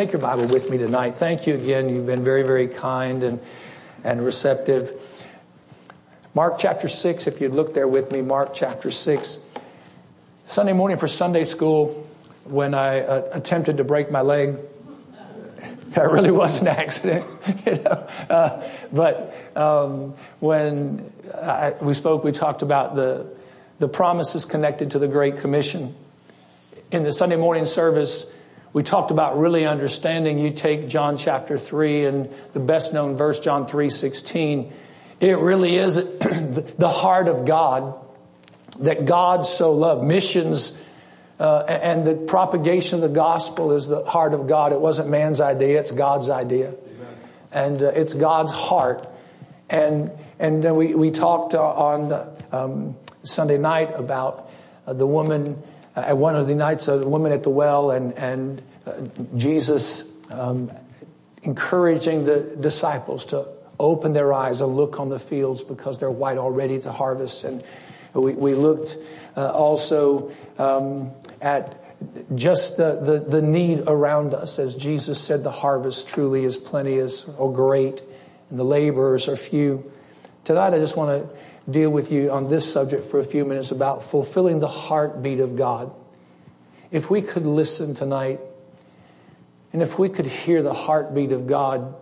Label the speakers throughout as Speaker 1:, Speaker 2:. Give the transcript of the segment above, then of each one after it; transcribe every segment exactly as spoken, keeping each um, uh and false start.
Speaker 1: take your Bible with me tonight. Thank you again. You've been very, very kind and, and receptive. Mark chapter six, if you'd look there with me, Mark chapter six. Sunday morning for Sunday school, when I uh, attempted to break my leg, that really was an accident, you know. Uh, but um, when I, we spoke, we talked about the the promises connected to the Great Commission. In the Sunday morning service, we talked about really understanding. You take John chapter three and the best known verse, John three sixteen. It really is the heart of God, that God so loved. Missions uh, and the propagation of the gospel is the heart of God. It wasn't man's idea, it's God's idea. Amen. And uh, it's God's heart. And and then we, we talked uh, on um, Sunday night about uh, the woman At one of the nights, a woman at the well, and and uh, Jesus um, encouraging the disciples to open their eyes and look on the fields because they're white already to harvest. And we, we looked uh, also um, at just the, the the need around us, as Jesus said, the harvest truly is plenteous or great, and the laborers are few. Tonight, I just want to deal with you on this subject for a few minutes about fulfilling the heartbeat of God. If we could listen tonight, and if we could hear the heartbeat of God,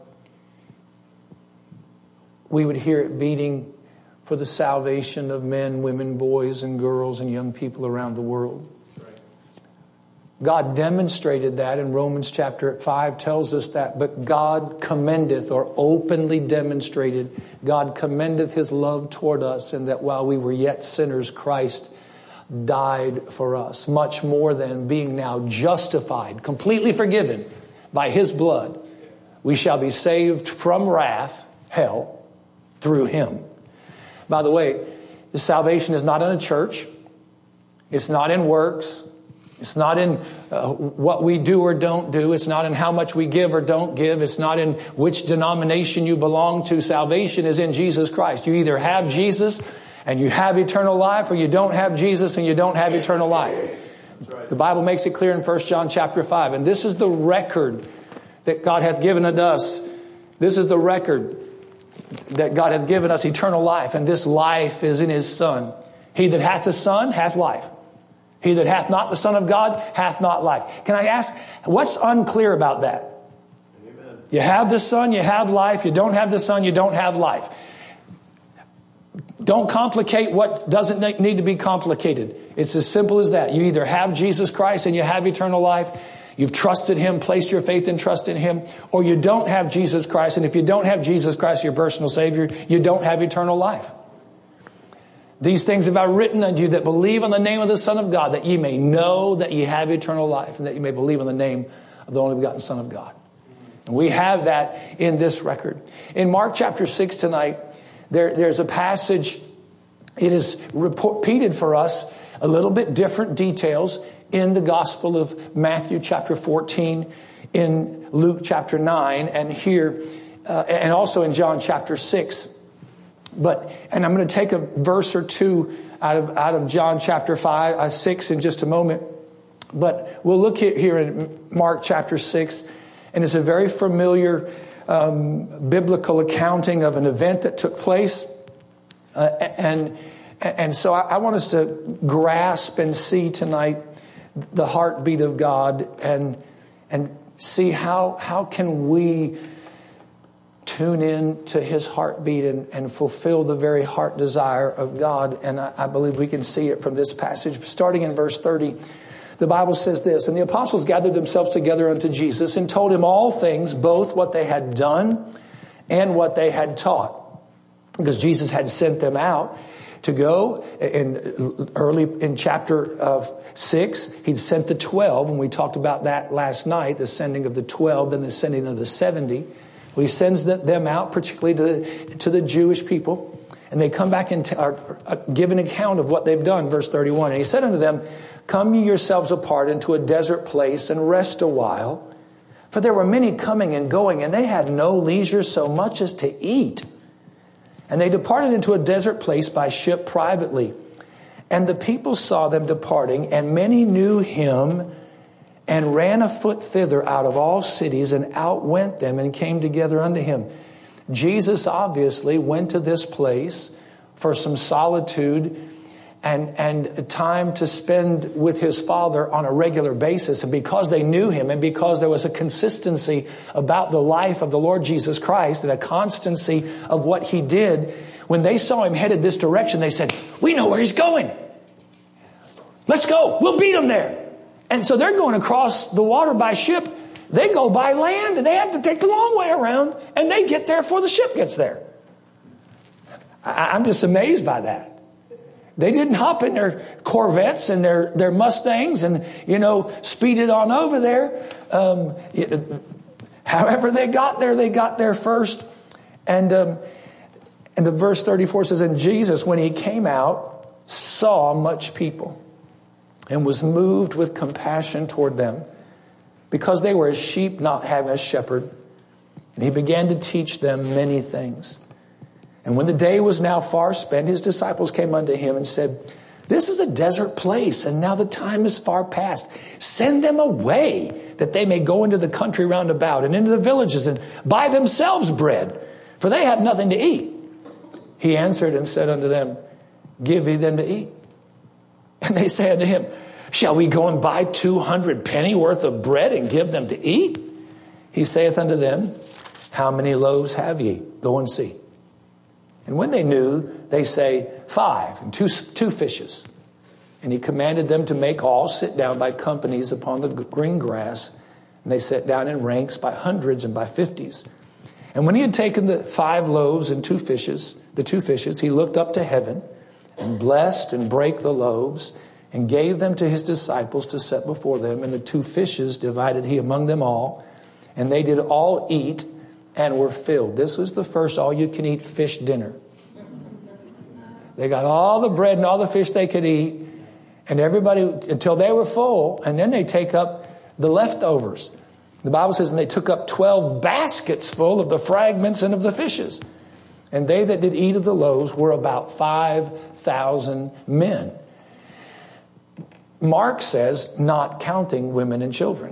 Speaker 1: we would hear it beating for the salvation of men, women, boys, and girls, and young people around the world. God demonstrated that in Romans chapter five tells us that, but God commendeth, or openly demonstrated, God commendeth his love toward us, and that while we were yet sinners, Christ died for us. Much more than being now justified, completely forgiven by his blood, we shall be saved from wrath, hell, through him. By the way, the salvation is not in a church. It's not in works. It's not in uh, what we do or don't do. It's not in how much we give or don't give. It's not in which denomination you belong to. Salvation is in Jesus Christ. You either have Jesus and you have eternal life, or you don't have Jesus and you don't have eternal life. Right. The Bible makes it clear in First John chapter five. And this is the record that God hath given unto us. This is the record that God hath given us, eternal life. And this life is in his Son. He that hath the Son hath life. He that hath not the Son of God hath not life. Can I ask, what's unclear about that? Amen. You have the Son, you have life. You don't have the Son, you don't have life. Don't complicate what doesn't need to be complicated. It's as simple as that. You either have Jesus Christ and you have eternal life. You've trusted him, placed your faith and trust in him. Or you don't have Jesus Christ. And if you don't have Jesus Christ, your personal Savior, you don't have eternal life. These things have I written unto you that believe on the name of the Son of God, that ye may know that ye have eternal life, and that ye may believe on the name of the only begotten Son of God. And we have that in this record. In Mark chapter six tonight, there, there's a passage. It is repeated for us, a little bit different details in the Gospel of Matthew chapter fourteen, in Luke chapter nine, and here, uh, and also in John chapter six. But, and I'm going to take a verse or two out of, out of John chapter five, uh, six in just a moment. But we'll look here in Mark chapter six, and it's a very familiar um, biblical accounting of an event that took place. Uh, and, and so I, I want us to grasp and see tonight the heartbeat of God, and, and see how, how can we tune in to his heartbeat and, and fulfill the very heart desire of God. And I, I believe we can see it from this passage. Starting in verse thirty, the Bible says this: And the apostles gathered themselves together unto Jesus and told him all things, both what they had done and what they had taught. Because Jesus had sent them out to go. In early in chapter of six, he'd sent the twelve, and we talked about that last night, the sending of the twelve and the sending of the seventy. Well, he sends them out, particularly to the, to the Jewish people, and they come back and t- are, are, give an account of what they've done. Verse thirty-one, and he said unto them, Come ye yourselves apart into a desert place and rest a while. For there were many coming and going, and they had no leisure so much as to eat. And they departed into a desert place by ship privately. And the people saw them departing, and many knew him and ran afoot thither out of all cities, and outwent them, and came together unto him. Jesus obviously went to this place for some solitude and, and time to spend with his Father on a regular basis. And because they knew him, and because there was a consistency about the life of the Lord Jesus Christ, and a constancy of what he did, when they saw him headed this direction, they said, we know where he's going. Let's go. We'll beat him there. And so they're going across the water by ship. They go by land, and they have to take the long way around, and they get there before the ship gets there. I, I'm just amazed by that. They didn't hop in their Corvettes and their, their Mustangs and, you know, speed it on over there. Um, it, however they got there, they got there first. And, um, and the verse thirty-four says, and Jesus, when he came out, saw much people and was moved with compassion toward them, because they were as sheep not having a shepherd. And he began to teach them many things. And when the day was now far spent, his disciples came unto him and said, this is a desert place, and now the time is far past. Send them away, that they may go into the country round about, and into the villages, and buy themselves bread, for they have nothing to eat. He answered and said unto them, give ye them to eat. And they say unto him, shall we go and buy two hundred penny worth of bread and give them to eat? He saith unto them, how many loaves have ye? Go and see. And when they knew, they say, five, and two, two fishes. And he commanded them to make all sit down by companies upon the green grass. And they sat down in ranks by hundreds and by fifties. And when he had taken the five loaves and two fishes, the two fishes, he looked up to heaven and blessed and brake the loaves and gave them to his disciples to set before them. And the two fishes divided he among them all. And they did all eat and were filled. This was the first all-you-can-eat fish dinner. They got all the bread and all the fish they could eat. And everybody, until they were full. And then they take up the leftovers. The Bible says, and they took up twelve baskets full of the fragments and of the fishes. And they that did eat of the loaves were about five thousand men. Mark says, not counting women and children.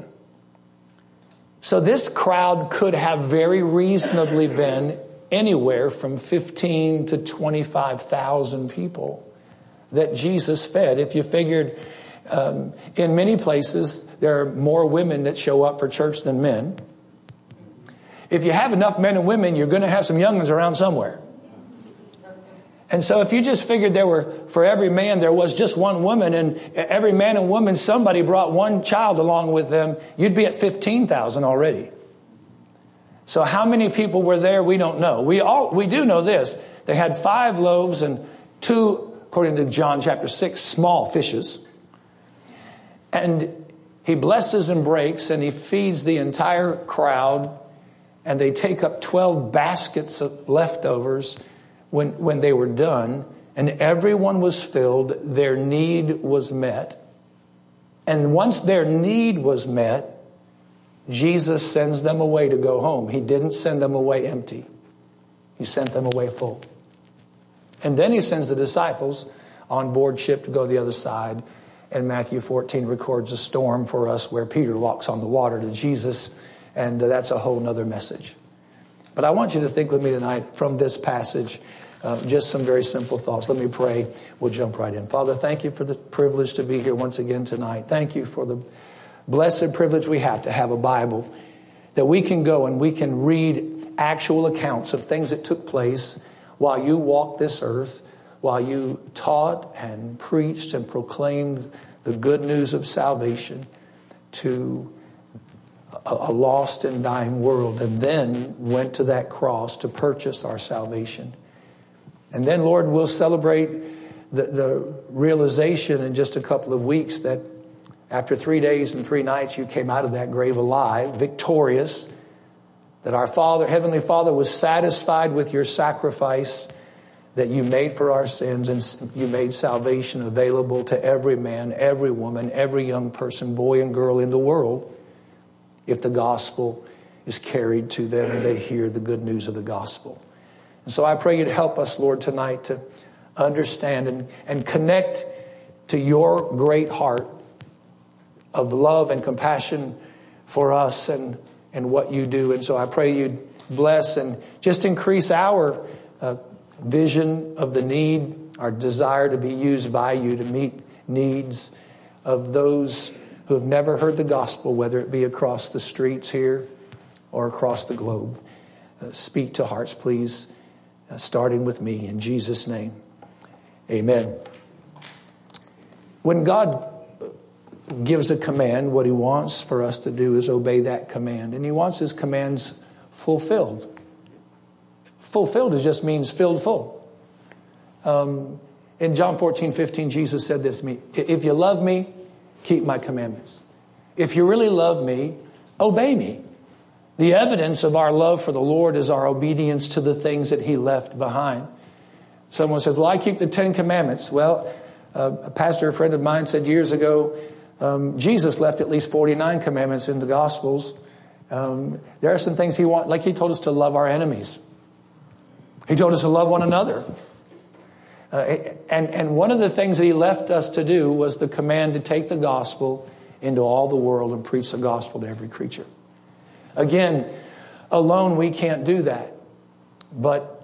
Speaker 1: So this crowd could have very reasonably been anywhere from fifteen to twenty-five thousand people that Jesus fed. If you figured um, in many places there are more women that show up for church than men. If you have enough men and women, you're going to have some young ones around somewhere. And so if you just figured there were, for every man, there was just one woman, and every man and woman, somebody brought one child along with them, you'd be at fifteen thousand already. So how many people were there, we don't know. We all, we do know this. They had five loaves and two, according to John chapter six, small fishes. And he blesses and breaks, and he feeds the entire crowd. And they take up twelve baskets of leftovers when, when they were done. And everyone was filled. Their need was met. And once their need was met, Jesus sends them away to go home. He didn't send them away empty. He sent them away full. And then he sends the disciples on board ship to go the other side. And Matthew fourteen records a storm for us where Peter walks on the water to Jesus. And that's a whole nother message. But I want you to think with me tonight from this passage, uh, just some very simple thoughts. Let me pray. We'll jump right in. Father, thank you for the privilege to be here once again tonight. Thank you for the blessed privilege we have to have a Bible that we can go and we can read actual accounts of things that took place while you walked this earth, while you taught and preached and proclaimed the good news of salvation to a lost and dying world, and then went to that cross to purchase our salvation. And then, Lord, we'll celebrate the, the realization in just a couple of weeks that after three days and three nights, you came out of that grave alive, victorious, that our Father, Heavenly Father, was satisfied with your sacrifice that you made for our sins, and you made salvation available to every man, every woman, every young person, boy and girl in the world, if the gospel is carried to them and they hear the good news of the gospel. And so I pray you'd help us, Lord, tonight to understand and, and connect to your great heart of love and compassion for us and, and what you do. And so I pray you'd bless and just increase our uh, vision of the need, our desire to be used by you to meet needs of those who have never heard the gospel, whether it be across the streets here or across the globe. Uh, speak to hearts, please, uh, starting with me in Jesus' name. Amen. When God gives a command, what he wants for us to do is obey that command. And he wants his commands fulfilled. Fulfilled is just means filled full. Um, in John fourteen fifteen, Jesus said this to me, if you love me, keep my commandments. If you really love me, obey me. The evidence of our love for the Lord is our obedience to the things that he left behind. Someone says, well, I keep the Ten Commandments. Well, uh, a pastor, a friend of mine said years ago, um, Jesus left at least forty-nine commandments in the Gospels. Um, there are some things he wants, like he told us to love our enemies. He told us to love one another. Uh, and, and one of the things that he left us to do was the command to take the gospel into all the world and preach the gospel to every creature. Again, alone we can't do that. But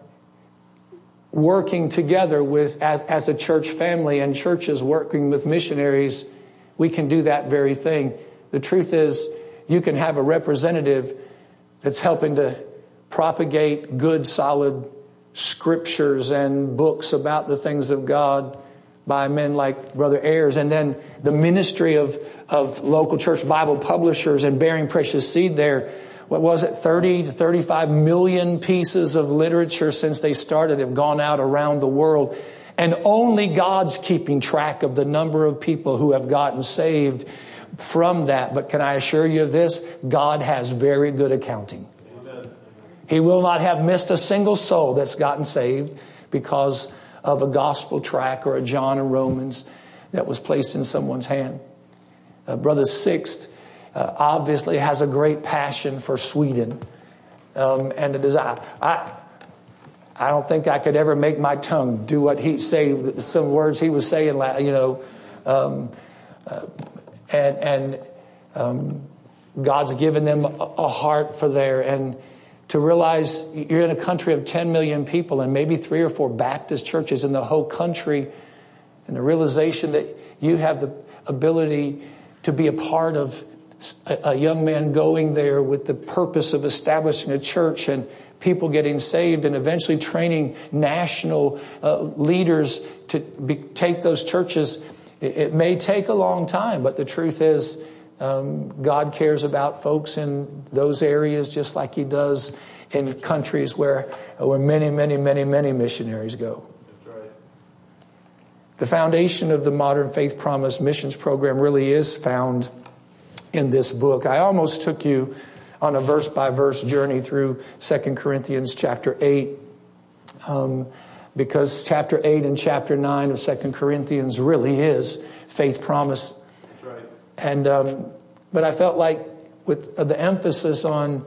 Speaker 1: working together with as, as a church family and churches working with missionaries, we can do that very thing. The truth is, you can have a representative that's helping to propagate good, solid scriptures and books about the things of God by men like Brother Ayers, and then the ministry of, of local church Bible publishers and bearing precious seed there. What was it? thirty to thirty-five million pieces of literature since they started have gone out around the world. And only God's keeping track of the number of people who have gotten saved from that. But can I assure you of this? God has very good accounting. Amen. He will not have missed a single soul that's gotten saved because of a gospel tract or a John or Romans that was placed in someone's hand. Uh, Brother Sixt uh, obviously has a great passion for Sweden um, and a desire. I, I don't think I could ever make my tongue do what he say. Some words he was saying, you know, um, uh, and and um, God's given them a, a heart for there. And to realize you're in a country of ten million people and maybe three or four Baptist churches in the whole country, and the realization that you have the ability to be a part of a, a young man going there with the purpose of establishing a church and people getting saved and eventually training national uh, leaders to be, take those churches. It, it may take a long time, but the truth is um, God cares about folks in those areas just like he does in countries where, where many, many, many, many missionaries go. That's right. The foundation of the Modern Faith Promise Missions Program really is found in this book. I almost took you on a verse-by-verse journey through Second Corinthians chapter eight, um, because chapter eight and chapter nine of Second Corinthians really is faith promise. That's right. And um, but I felt like with the emphasis on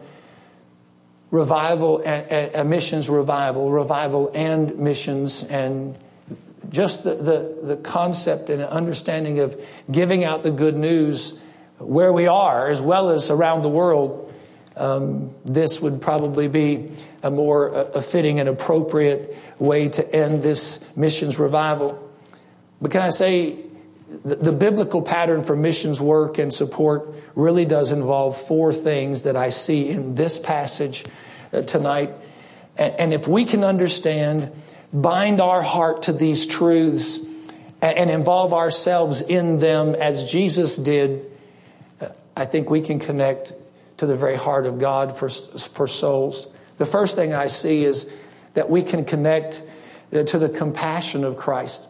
Speaker 1: revival and, and missions revival, revival and missions, and just the, the, the concept and understanding of giving out the good news where we are as well as around the world, Um, this would probably be a more a fitting and appropriate way to end this missions revival. But can I say the, the biblical pattern for missions work and support really does involve four things that I see in this passage uh, tonight. And, and if we can understand, bind our heart to these truths and, and involve ourselves in them as Jesus did, uh, I think we can connect to the very heart of God for, for souls. The first thing I see is that we can connect to the compassion of Christ.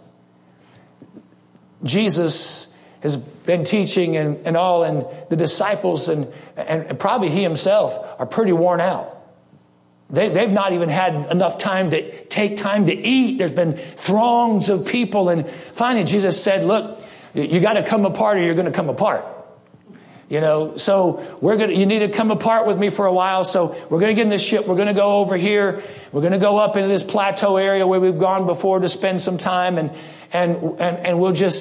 Speaker 1: Jesus has been teaching and, and all, and the disciples and, and probably he himself are pretty worn out. They, they've not even had enough time to take time to eat. There's been throngs of people. And finally Jesus said, look, you got to come apart or you're going to come apart. You know, so we're going to, you need to come apart with me for a while. So we're going to get in this ship. We're going to go over here. We're going to go up into this plateau area where we've gone before to spend some time. And, and, and, and we'll just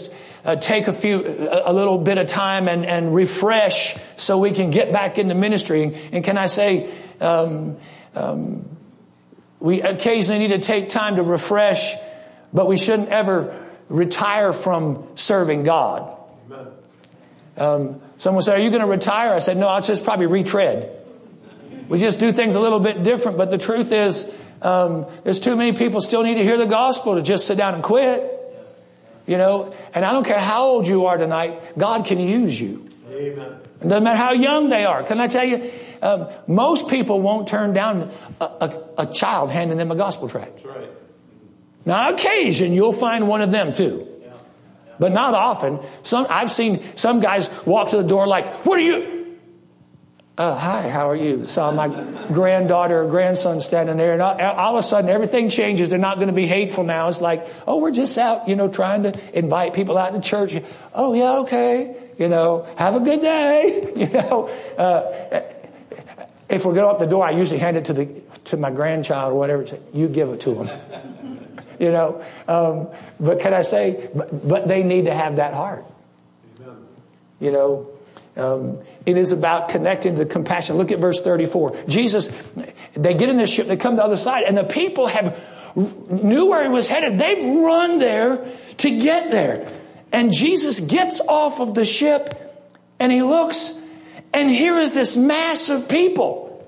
Speaker 1: uh, take a few, a, a little bit of time and, and refresh so we can get back into ministry. And, and can I say, um, um, we occasionally need to take time to refresh, but we shouldn't ever retire from serving God. Um, someone said, are you going to retire? I said, no, I'll just probably retread. We just do things a little bit different. But the truth is, um, there's too many people still need to hear the gospel to just sit down and quit. You know, and I don't care how old you are tonight, God can use you. Amen. It doesn't matter how young they are. Can I tell you, um, most people won't turn down a, a, a child handing them a gospel tract. That's right. Now, on occasion, you'll find one of them too. But not often. Some I've seen some guys walk to the door like, what are you? Uh, hi, how are you? Saw my granddaughter or grandson standing there. And all, all of a sudden, everything changes. They're not going to be hateful now. It's like, oh, we're just out, you know, trying to invite people out to church. Oh, yeah, okay. You know, have a good day. You know, uh, if we're going up the door, I usually hand it to the to my grandchild or whatever. Say, you give it to them. You know, um, but can I say, but, but they need to have that heart. Amen. You know, um, it is about connecting to the compassion. Look at verse thirty-four. Jesus, they get in the ship, they come to the other side, and the people have knew where he was headed. They've run there to get there. And Jesus gets off of the ship and he looks, and here is this mass of people.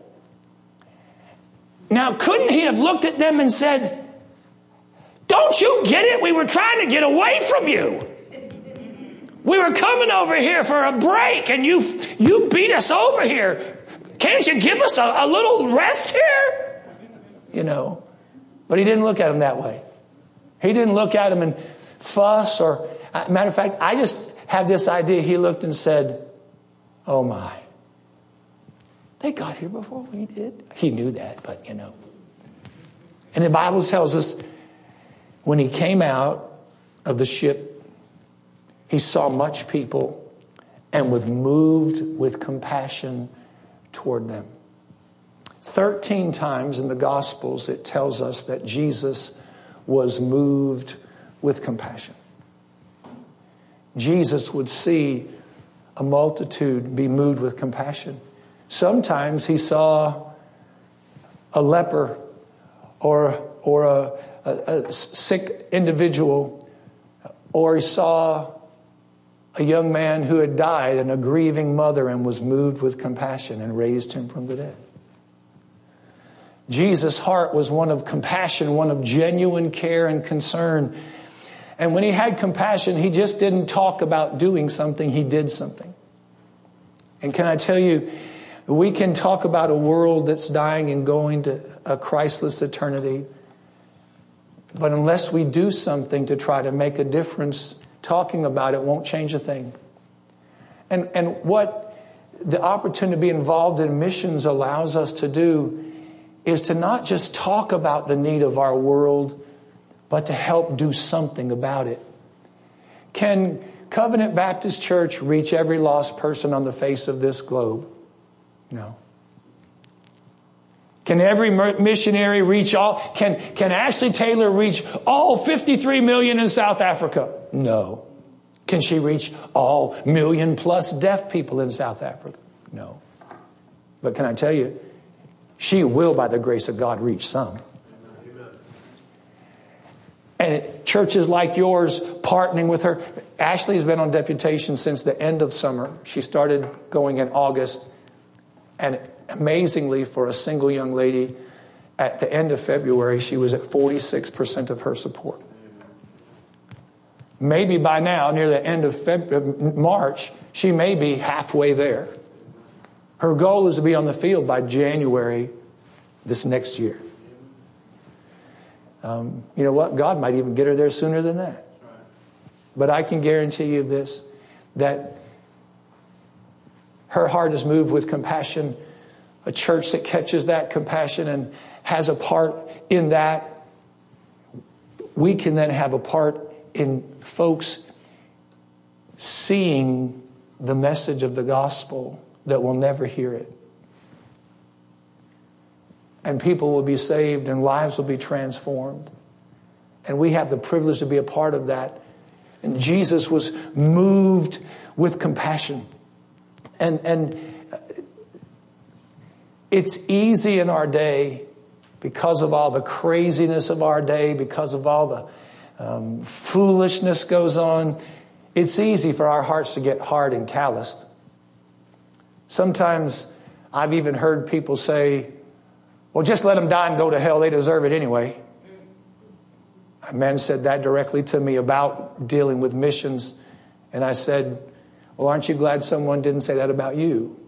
Speaker 1: Now, couldn't he have looked at them and said, don't you get it? We were trying to get away from you. We were coming over here for a break and you you beat us over here. Can't you give us a, a little rest here? You know, but he didn't look at him that way. He didn't look at him and fuss or, matter of fact, I just have this idea. He looked and said, oh my, they got here before we did. He knew that, but you know. And the Bible tells us, when he came out of the ship, he saw much people and was moved with compassion toward them. Thirteen times in the Gospels, it tells us that Jesus was moved with compassion. Jesus would see a multitude be moved with compassion. Sometimes he saw a leper or, or a A, a sick individual, or he saw a young man who had died and a grieving mother and was moved with compassion and raised him from the dead. Jesus' heart was one of compassion, one of genuine care and concern. And when he had compassion, he just didn't talk about doing something, he did something. And can I tell you, we can talk about a world that's dying and going to a Christless eternity. But unless we do something to try to make a difference, talking about it won't change a thing. And and what the opportunity to be involved in missions allows us to do is to not just talk about the need of our world, but to help do something about it. Can Covenant Baptist Church reach every lost person on the face of this globe? No. Can every missionary reach all? Can, can Ashley Taylor reach all fifty-three million in South Africa? No. Can she reach all million plus deaf people in South Africa? No. But can I tell you, she will, by the grace of God, reach some. And it, churches like yours partnering with her. Ashley's been on deputation since the end of summer. She started going in August. And amazingly, for a single young lady, at the end of February, she was at forty-six percent of her support. Maybe by now, near the end of February, March, she may be halfway there. Her goal is to be on the field by January this next year. Um, you know what? God might even get her there sooner than that. But I can guarantee you this, that her heart is moved with compassion. A church that catches that compassion and has a part in that, we can then have a part in folks seeing the message of the gospel that will never hear it. And people will be saved and lives will be transformed. And we have the privilege to be a part of that. And Jesus was moved with compassion. And, and it's easy in our day, because of all the craziness of our day, because of all the um, foolishness goes on, it's easy for our hearts to get hard and calloused. Sometimes I've even heard people say, well, just let them die and go to hell. They deserve it anyway. A man said that directly to me about dealing with missions. And I said, well, aren't you glad someone didn't say that about you?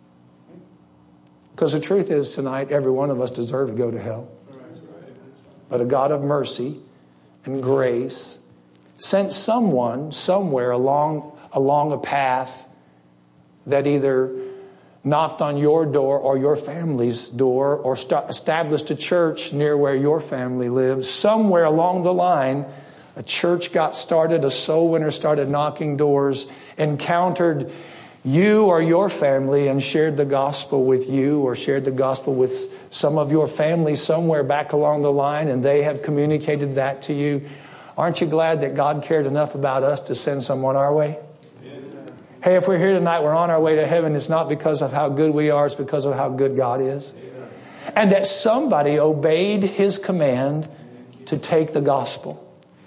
Speaker 1: Because the truth is tonight, every one of us deserve to go to hell. But a God of mercy and grace sent someone somewhere along, along a path that either knocked on your door or your family's door or st- established a church near where your family lives. Somewhere along the line, a church got started, a soul winner started knocking doors, encountered you or your family and shared the gospel with you or shared the gospel with some of your family somewhere back along the line, and they have communicated that to you. Aren't you glad that God cared enough about us to send someone our way? Hey, if we're here tonight, we're on our way to heaven. It's not because of how good we are. It's because of how good God is. And that somebody obeyed his command to take the gospel.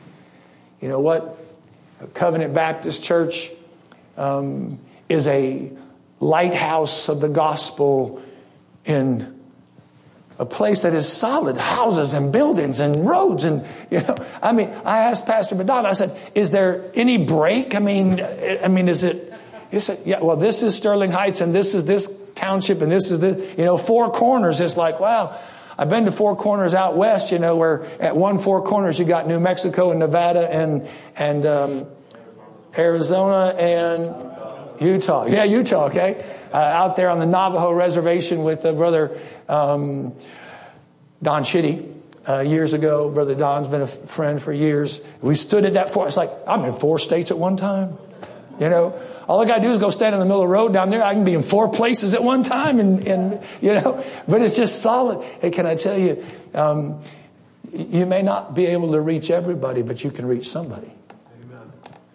Speaker 1: You know what? Covenant Baptist Church um, is a lighthouse of the gospel in a place that is solid, houses and buildings and roads. And, you know, I mean, I asked Pastor Madonna, I said, is there any break? I mean, I mean, is it... He said, yeah, well, this is Sterling Heights and this is this township and this is the, you know, Four Corners. It's like, wow, I've been to Four Corners out west, you know, where at one Four Corners you got New Mexico and Nevada and, and, um, Arizona and Utah. Yeah, Utah, okay. Uh, out there on the Navajo reservation with uh, brother, um, Don Chitty. Uh, years ago, Brother Don's been a f- friend for years. We stood at that four. It's like, I'm in four states at one time, you know. All I got to do is go stand in the middle of the road down there. I can be in four places at one time, and, and you know, but it's just solid. Hey, can I tell you, um, you may not be able to reach everybody, but you can reach somebody. Amen.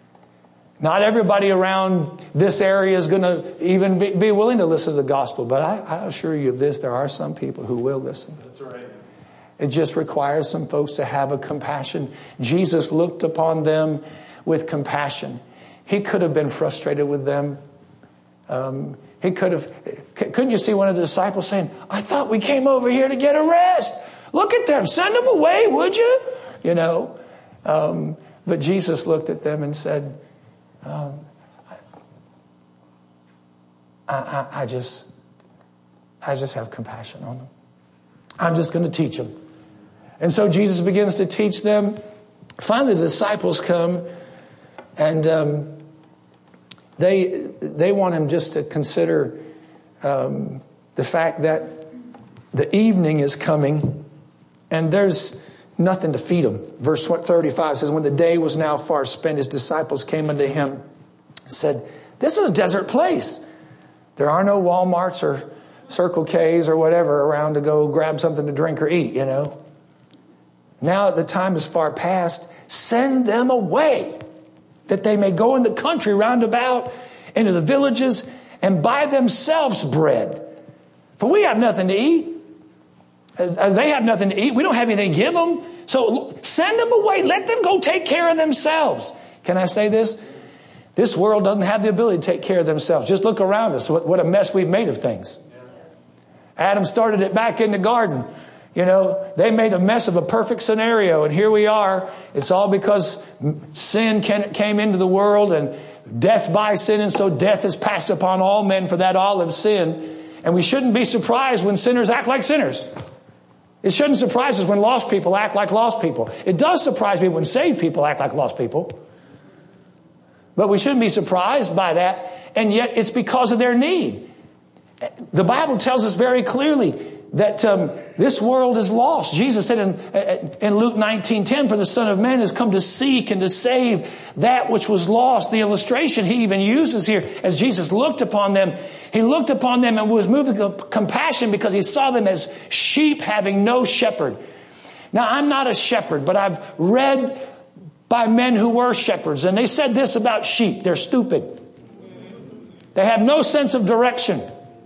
Speaker 1: Not everybody around this area is going to even be, be willing to listen to the gospel, but I, I assure you of this, there are some people who will listen. That's right. It just requires some folks to have a compassion. Jesus looked upon them with compassion. He could have been frustrated with them. Um, he could have, couldn't you see one of the disciples saying, I thought we came over here to get a rest. Look at them. Send them away, would you? You know, um, but Jesus looked at them and said, um, I, I, I just, I just have compassion on them. I'm just going to teach them. And so Jesus begins to teach them. Finally, the disciples come and, um, They they want him just to consider um, the fact that the evening is coming and there's nothing to feed them. Verse thirty-five says, when the day was now far spent, his disciples came unto him and said, this is a desert place. There are no Walmarts or Circle K's or whatever around to go grab something to drink or eat, you know. Now the time is far past. Send them away, that they may go in the country round about into the villages and buy themselves bread. For we have nothing to eat. Uh, they have nothing to eat. We don't have anything to give them. So send them away. Let them go take care of themselves. Can I say this? This world doesn't have the ability to take care of themselves. Just look around us. What, what a mess we've made of things. Adam started it back in the garden. You know, they made a mess of a perfect scenario, and here we are. It's all because sin can, came into the world and death by sin, and so death is passed upon all men, for that all have sinned. And we shouldn't be surprised when sinners act like sinners. It shouldn't surprise us when lost people act like lost people. It does surprise me when saved people act like lost people. But we shouldn't be surprised by that, and yet it's because of their need. The Bible tells us very clearly that um, this world is lost. Jesus said in, in Luke nineteen ten, for the Son of Man has come to seek and to save that which was lost. The illustration he even uses here, as Jesus looked upon them, he looked upon them and was moved with compassion because he saw them as sheep having no shepherd. Now, I'm not a shepherd, but I've read by men who were shepherds. And they said this about sheep: they're stupid. They have no sense of direction.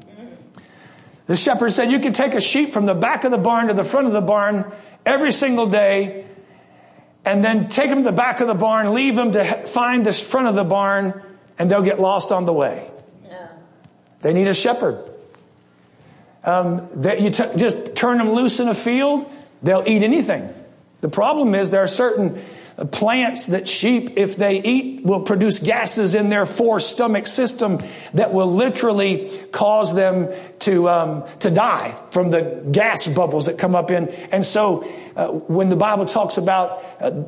Speaker 1: The shepherd said you can take a sheep from the back of the barn to the front of the barn every single day, and then take them to the back of the barn, leave them to find the front of the barn, and they'll get lost on the way. Yeah. They need a shepherd. Um, that you t- just turn them loose in a field, they'll eat anything. The problem is there are certain plants that sheep, if they eat, will produce gases in their four stomach system that will literally cause them to um, to die from the gas bubbles that come up in. And so uh, when the Bible talks about uh,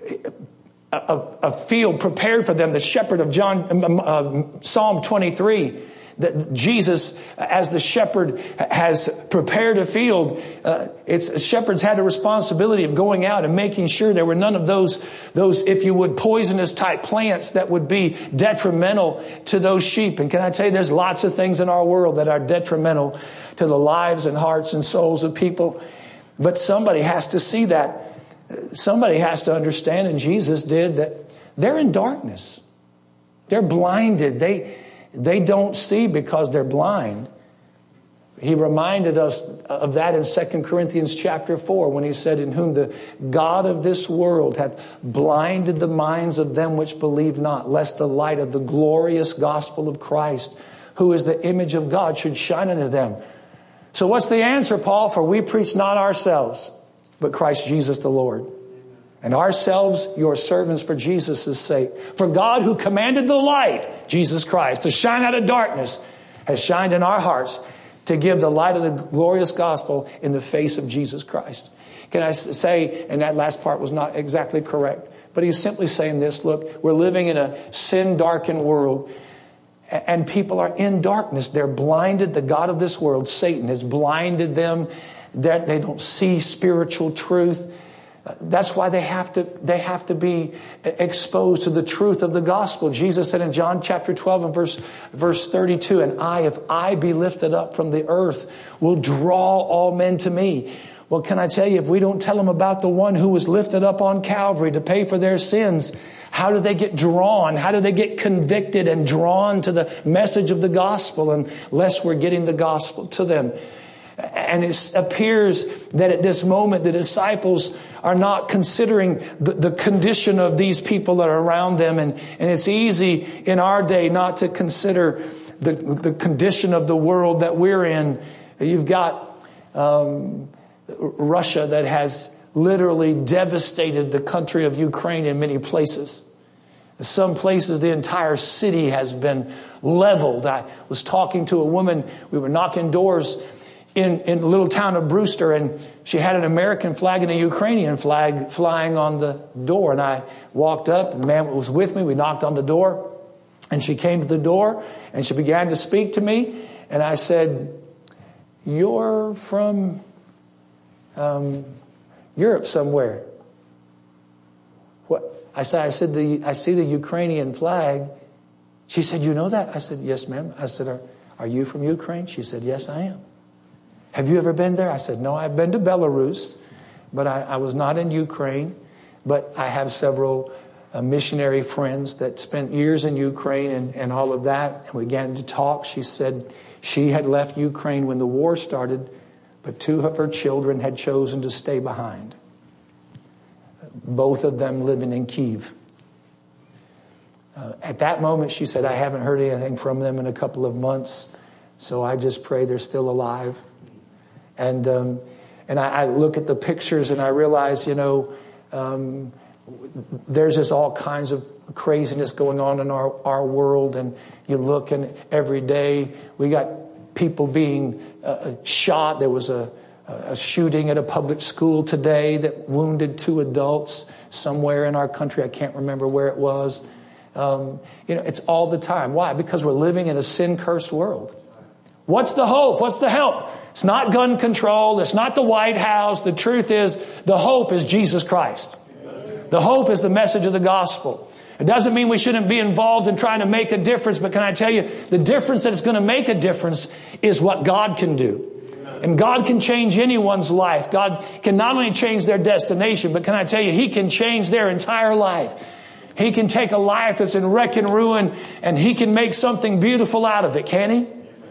Speaker 1: a, a field prepared for them, the shepherd of John uh, Psalm twenty-three, that Jesus, as the shepherd, has prepared a field. Uh, it's shepherds had a responsibility of going out and making sure there were none of those, those, if you would, poisonous type plants that would be detrimental to those sheep. And can I tell you, there's lots of things in our world that are detrimental to the lives and hearts and souls of people. But somebody has to see that. Somebody has to understand, and Jesus did, that they're in darkness. They're blinded. They, They don't see because they're blind. He reminded us of that in Second Corinthians chapter four when he said, in whom the God of this world hath blinded the minds of them which believe not, lest the light of the glorious gospel of Christ, who is the image of God, should shine unto them. So what's the answer, Paul? For we preach not ourselves, but Christ Jesus the Lord. And ourselves, your servants for Jesus' sake. For God, who commanded the light, Jesus Christ, to shine out of darkness, has shined in our hearts to give the light of the glorious gospel in the face of Jesus Christ. Can I say, and that last part was not exactly correct, but he's simply saying this: look, we're living in a sin-darkened world, and people are in darkness. They're blinded. The God of this world, Satan, has blinded them, that they don't see spiritual truth. That's why they have to, they have to be exposed to the truth of the gospel. Jesus said in John chapter twelve and verse, verse thirty-two, and I, if I be lifted up from the earth, will draw all men to me. Well, can I tell you, if we don't tell them about the one who was lifted up on Calvary to pay for their sins, how do they get drawn? How do they get convicted and drawn to the message of the gospel unless we're getting the gospel to them? And it appears that at this moment, the disciples are not considering the, the condition of these people that are around them. And, and it's easy in our day not to consider the, the condition of the world that we're in. You've got um, Russia that has literally devastated the country of Ukraine in many places. Some places, the entire city has been leveled. I was talking to a woman. We were knocking doors in, in the little town of Brewster, and she had an American flag and a Ukrainian flag flying on the door. And I walked up, and the man was with me. We knocked on the door, and she came to the door, and she began to speak to me. And I said, "You're from um, Europe somewhere." What? I said, I said, the, I see the Ukrainian flag. She said, "You know that?" I said, "Yes, ma'am." I said, are, are you from Ukraine? She said, "Yes, I am." "Have you ever been there?" I said, "No, I've been to Belarus, but I, I was not in Ukraine. But I have several uh, missionary friends that spent years in Ukraine and, and all of that." And we began to talk. She said she had left Ukraine when the war started, but two of her children had chosen to stay behind. Both of them living in Kyiv. Uh, at that moment, she said, "I haven't heard anything from them in a couple of months, so I just pray they're still alive." And um, and I, I look at the pictures and I realize, you know, um, there's just all kinds of craziness going on in our, our world. And you look, and every day we got people being uh, shot. There was a a shooting at a public school today that wounded two adults somewhere in our country. I can't remember where it was. Um, you know, it's all the time. Why? Because we're living in a sin-cursed world. What's the hope? What's the help? It's not gun control. It's not the White House. The truth is, the hope is Jesus Christ. The hope is the message of the gospel. It doesn't mean we shouldn't be involved in trying to make a difference, but can I tell you, the difference that is going to make a difference is what God can do. And God can change anyone's life. God can not only change their destination, but can I tell you, He can change their entire life. He can take a life that's in wreck and ruin, and He can make something beautiful out of it, can He?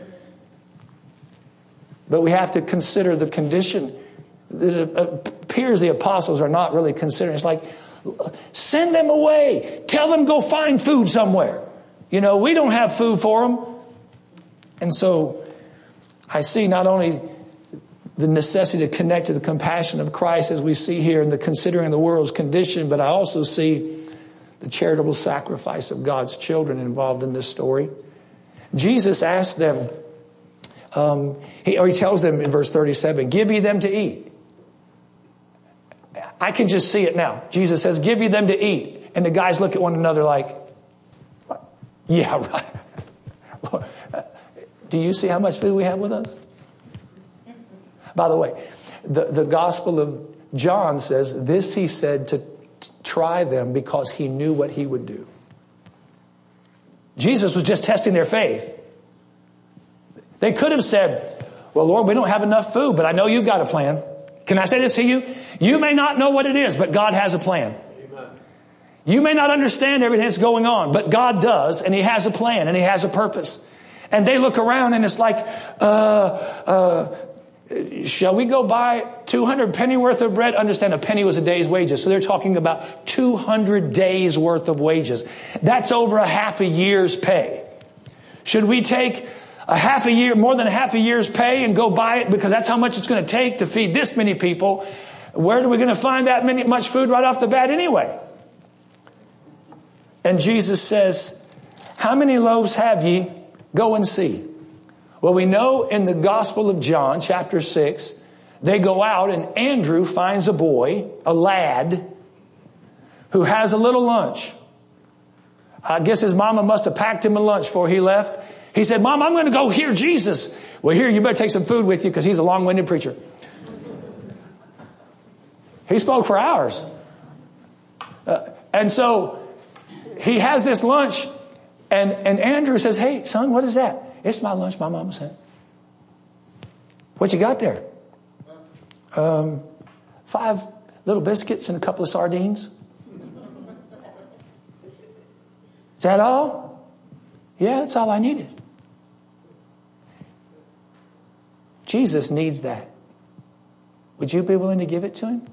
Speaker 1: But we have to consider the condition that it appears the apostles are not really considering. It's like, send them away. Tell them go find food somewhere. You know, we don't have food for them. And so I see not only the necessity to connect to the compassion of Christ as we see here in the considering the world's condition, but I also see the charitable sacrifice of God's children involved in this story. Jesus asked them, um, he, or he tells them in verse thirty-seven, give ye them to eat. I can just see it now. Jesus says, give ye them to eat. And the guys look at one another like, what? Yeah, right. Do you see how much food we have with us? By the way, the, the Gospel of John says, this he said to try them because he knew what he would do. Jesus was just testing their faith. They could have said, well, Lord, we don't have enough food, but I know you've got a plan. Can I say this to you? You may not know what it is, but God has a plan. Amen. You may not understand everything that's going on, but God does, and He has a plan, and He has a purpose. And they look around, and it's like, uh, uh, shall we go buy two hundred penny worth of bread? Understand, a penny was a day's wages. So they're talking about two hundred days worth of wages. That's over a half a year's pay. Should we take a half a year, more than a half a year's pay and go buy it because that's how much it's going to take to feed this many people? Where are we going to find that many, much food right off the bat anyway? And Jesus says, how many loaves have ye? Go and see. Well, we know in the Gospel of John, chapter six, they go out and Andrew finds a boy, a lad, who has a little lunch. I guess his mama must have packed him a lunch before he left. He said, Mom, I'm going to go hear Jesus. Well, here, you better take some food with you because he's a long-winded preacher. He spoke for hours. Uh, and so he has this lunch, and, and Andrew says, hey, son, what is that? It's my lunch my mama sent. What you got there? Um, five little biscuits and a couple of sardines. Is that all? Yeah, that's all I needed. Jesus needs that. Would you be willing to give it to Him?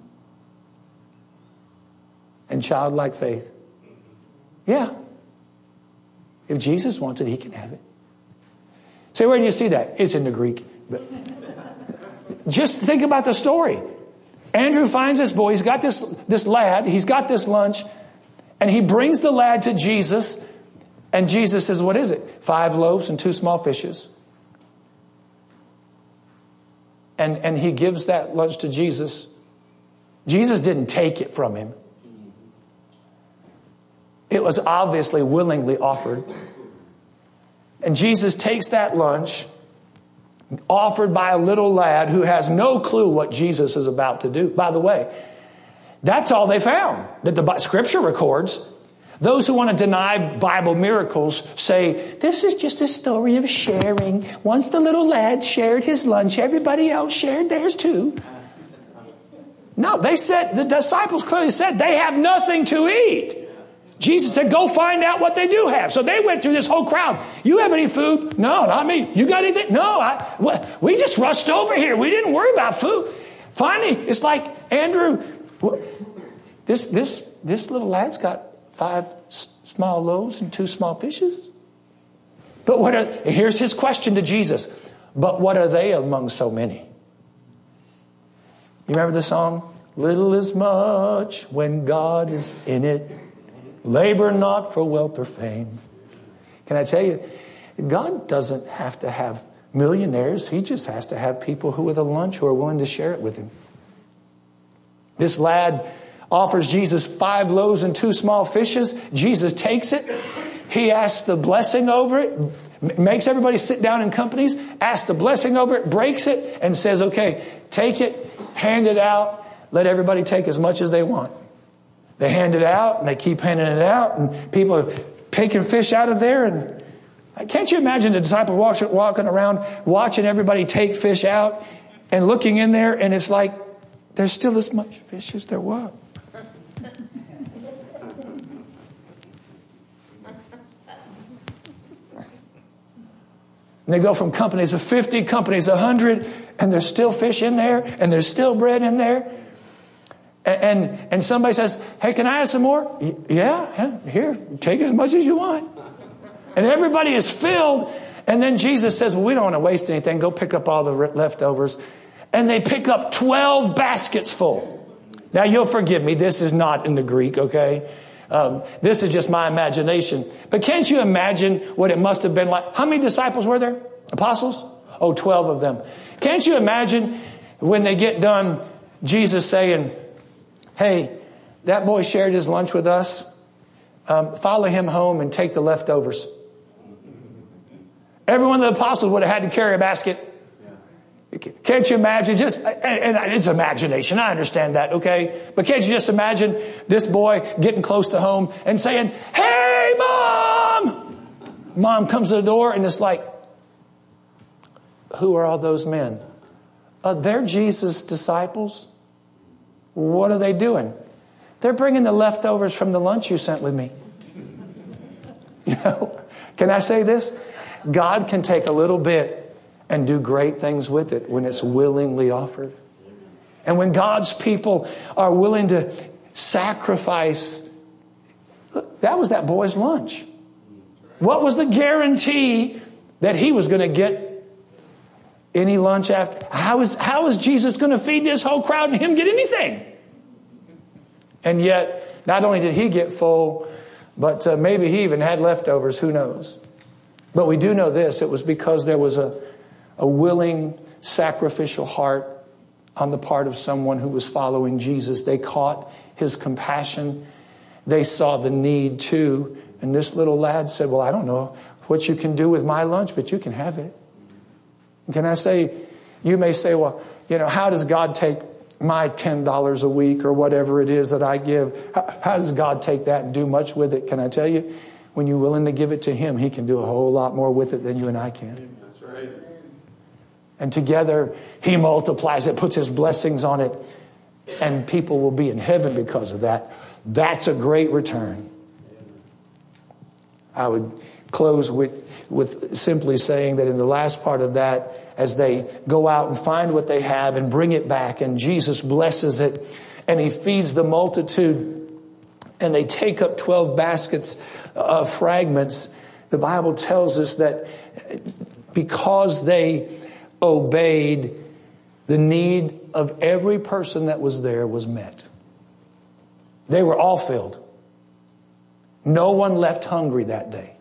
Speaker 1: And childlike faith. Yeah. If Jesus wants it, He can have it. Say, where do you see that? It's in the Greek. But just think about the story. Andrew finds this boy. He's got this, this lad. He's got this lunch. And he brings the lad to Jesus. And Jesus says, what is it? Five loaves and two small fishes. And, and he gives that lunch to Jesus. Jesus didn't take it from him. It was obviously willingly offered. And Jesus takes that lunch offered by a little lad who has no clue what Jesus is about to do. By the way, that's all they found that the Scripture records. Those who want to deny Bible miracles say, this is just a story of sharing. Once the little lad shared his lunch, everybody else shared theirs too. No, they said, the disciples clearly said they have nothing to eat. Jesus said, go find out what they do have. So they went through this whole crowd. You have any food? No, not me. You got anything? No, I, we just rushed over here. We didn't worry about food. Finally, it's like, Andrew, this, this, this little lad's got five small loaves and two small fishes. But what are, here's his question to Jesus. But what are they among so many? You remember the song? Little is much when God is in it. Labor not for wealth or fame. Can I tell you, God doesn't have to have millionaires. He just has to have people who with a lunch who are willing to share it with him. This lad offers Jesus five loaves and two small fishes. Jesus takes it. He asks the blessing over it. Makes everybody sit down in companies. Asks the blessing over it. Breaks it. And says, okay, take it. Hand it out. Let everybody take as much as they want. They hand it out. And they keep handing it out. And people are picking fish out of there. And can't you imagine the disciple walking around watching everybody take fish out? and looking in there, and it's like, there's still as much fish as there was. And they go from companies of fifty, companies of one hundred, and there's still fish in there, and there's still bread in there. And, and, and somebody says, hey, can I have some more? Yeah, yeah, here, take as much as you want. And everybody is filled. And then Jesus says, well, we don't want to waste anything. Go pick up all the leftovers. And they pick up twelve baskets full. Now, you'll forgive me. This is not in the Greek, okay? Um, this is just my imagination. But can't you imagine what it must have been like? How many disciples were there? Apostles? Oh, twelve of them. Can't you imagine when they get done, Jesus saying, hey, that boy shared his lunch with us. Um, follow him home and take the leftovers. Every one of the apostles would have had to carry a basket. Can't you imagine? Just, and, and it's imagination. I understand that, okay? But can't you just imagine this boy getting close to home and saying, hey, Mom! Mom comes to the door and it's like, who are all those men? Uh, they're Jesus' disciples. What are they doing? They're bringing the leftovers from the lunch you sent with me. You know, can I say this? God can take a little bit and do great things with it when it's willingly offered. And when God's people are willing to sacrifice. Look, that was that boy's lunch. What was the guarantee that he was going to get any lunch after? How is, how is Jesus going to feed this whole crowd and him get anything? And yet, not only did he get full, but uh, maybe he even had leftovers. Who knows? But we do know this. It was because there was a A willing, sacrificial heart on the part of someone who was following Jesus. They caught his compassion. They saw the need too. And this little lad said, well, I don't know what you can do with my lunch, but you can have it. Can I say, you may say, well, you know, how does God take my ten dollars a week or whatever it is that I give? How, how does God take that and do much with it? Can I tell you, when you're willing to give it to him, he can do a whole lot more with it than you and I can. That's right. And together, he multiplies it, puts his blessings on it, and people will be in heaven because of that. That's a great return. I would close with, with simply saying that in the last part of that, as they go out and find what they have and bring it back, and Jesus blesses it, and he feeds the multitude, and they take up twelve baskets of fragments. The Bible tells us that because they obeyed, the need of every person that was there was met. They were all filled. No one left hungry that day.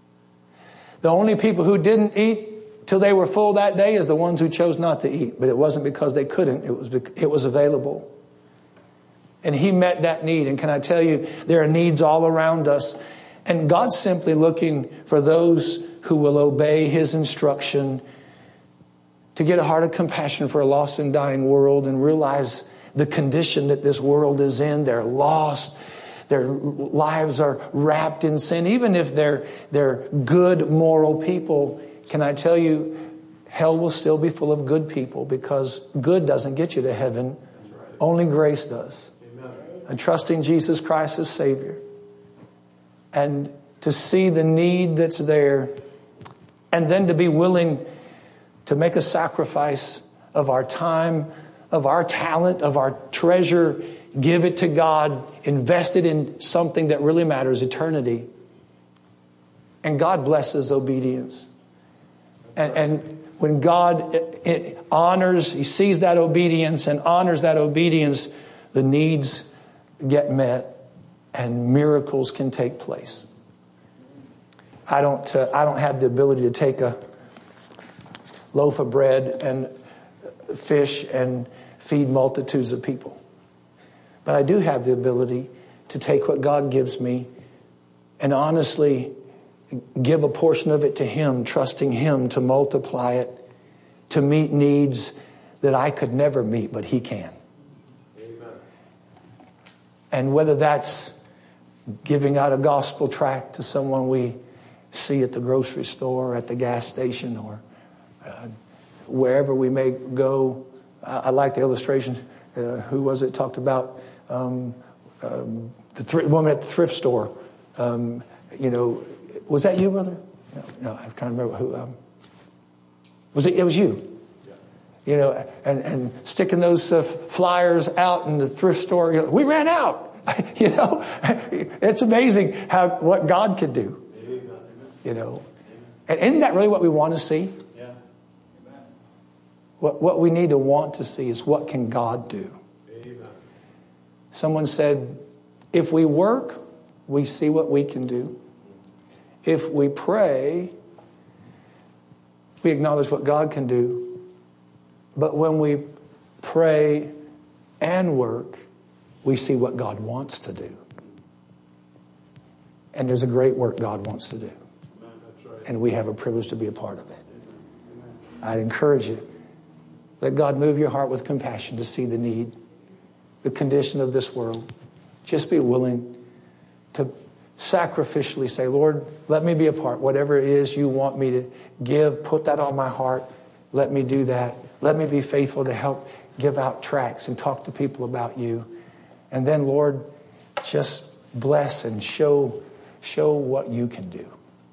Speaker 1: The only people who didn't eat till they were full that day is the ones who chose not to eat. But it wasn't because they couldn't. It was, it was available. And he met that need. And can I tell you, there are needs all around us. And God's simply looking for those who will obey his instruction to get a heart of compassion for a lost and dying world and realize the condition that this world is in. They're lost. Their lives are wrapped in sin. Even if they're, they're good, moral people, can I tell you, hell will still be full of good people because good doesn't get you to heaven. Only grace does. Amen. And trusting Jesus Christ as Savior. And to see the need that's there. And then to be willing to make a sacrifice of our time, of our talent, of our treasure, give it to God, invest it in something that really matters, eternity. And God blesses obedience. And, and when God it, it honors, he sees that obedience and honors that obedience, the needs get met and miracles can take place. I don't, uh, I don't have the ability to take a loaf of bread and fish and feed multitudes of people. But I do have the ability to take what God gives me and honestly give a portion of it to him, trusting him to multiply it, to meet needs that I could never meet, but he can. Amen. And whether that's giving out a gospel tract to someone we see at the grocery store, or at the gas station, or uh, wherever we may go I, I like the illustration. Uh, who was it talked about um, um, the thr- woman at the thrift store? Um, you know, was that you, brother? No, no I'm trying to remember who. Um, was it? It was you. Yeah. You know, and, and sticking those uh, flyers out in the thrift store. You know, we ran out. You know, it's amazing how what God could do. You know, and isn't that really what we want to see?
Speaker 2: Yeah.
Speaker 1: What what we need to want to see is what can God do. Amen. Someone said, if we work, we see what we can do. If we pray, we acknowledge what God can do. But when we pray and work, we see what God wants to do. And there's a great work God wants to do. And we have a privilege to be a part of it. I'd encourage you, let God move your heart with compassion to see the need, the condition of this world. Just be willing to sacrificially say, Lord, let me be a part. Whatever it is you want me to give, put that on my heart. Let me do that. Let me be faithful to help give out tracts and talk to people about you. And then, Lord, just bless and show, show what you can do.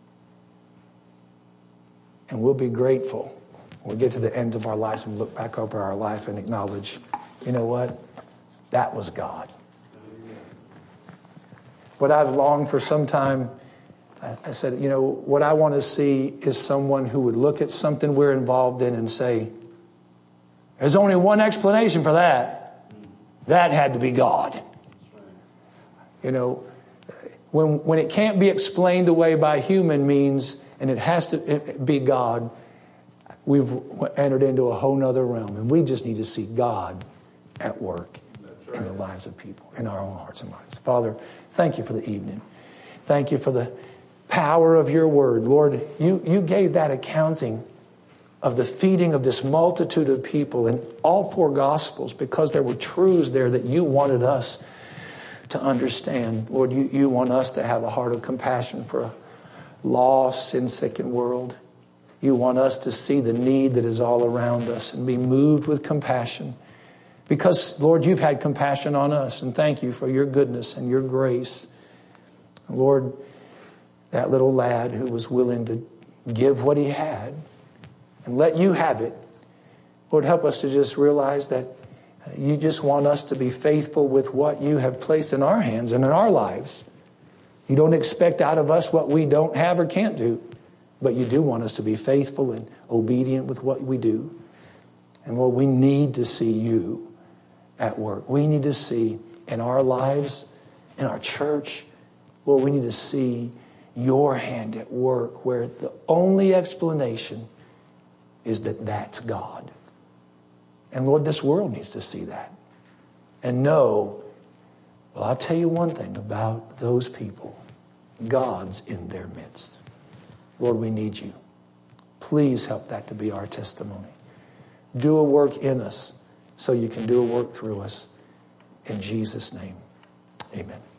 Speaker 1: And we'll be grateful. We'll get to the end of our lives and look back over our life and acknowledge, you know what? That was God. What I've longed for some time, I, I said, you know, what I want to see is someone who would look at something we're involved in and say, there's only one explanation for that. That had to be God. You know, when when it can't be explained away by human means, and it has to be God, we've entered into a whole nother realm. And we just need to see God at work right. in the lives of people, in our own hearts and lives. Father, thank you for the evening. Thank you for the power of your word. Lord, you, you gave that accounting of the feeding of this multitude of people in all four Gospels because there were truths there that you wanted us to understand. Lord, you, you want us to have a heart of compassion for a lost, sin-sickened world. You want us to see the need that is all around us and be moved with compassion. Because, Lord, you've had compassion on us. And thank you for your goodness and your grace. Lord, that little lad who was willing to give what he had and let you have it. Lord, help us to just realize that you just want us to be faithful with what you have placed in our hands and in our lives. You don't expect out of us what we don't have or can't do, but you do want us to be faithful and obedient with what we do. And Lord, we need to see you at work. We need to see in our lives, in our church, Lord, we need to see your hand at work where the only explanation is that that's God. And Lord, this world needs to see that and know, well, I'll tell you one thing about those people. God's in their midst. Lord, we need you. Please help that to be our testimony. Do a work in us so you can do a work through us. In Jesus' name, amen.